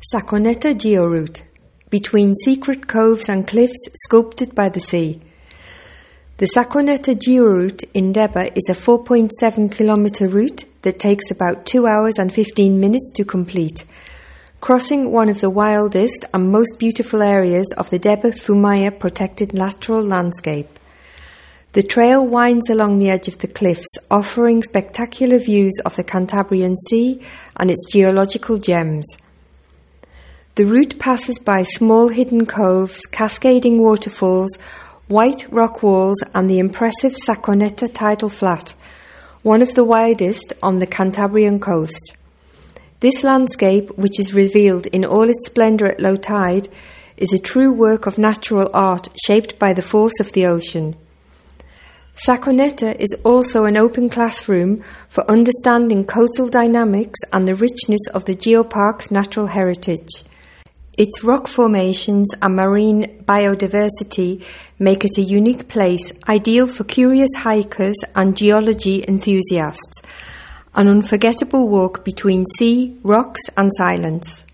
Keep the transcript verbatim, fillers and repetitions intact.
Saconeta Georoute, between secret coves and cliffs sculpted by the sea. The Saconeta Georoute in Deba is a four point seven kilometre route that takes about two hours and fifteen minutes to complete, crossing one of the wildest and most beautiful areas of the Deba Thumaya protected natural landscape. The trail winds along the edge of the cliffs, offering spectacular views of the Cantabrian Sea and its geological gems. The route passes by small hidden coves, cascading waterfalls, white rock walls and the impressive Saconeta tidal flat, one of the widest on the Cantabrian coast. This landscape, which is revealed in all its splendour at low tide, is a true work of natural art shaped by the force of the ocean. Saconeta is also an open classroom for understanding coastal dynamics and the richness of the geopark's natural heritage. Its rock formations and marine biodiversity make it a unique place, ideal for curious hikers and geology enthusiasts, an unforgettable walk between sea, rocks and silence.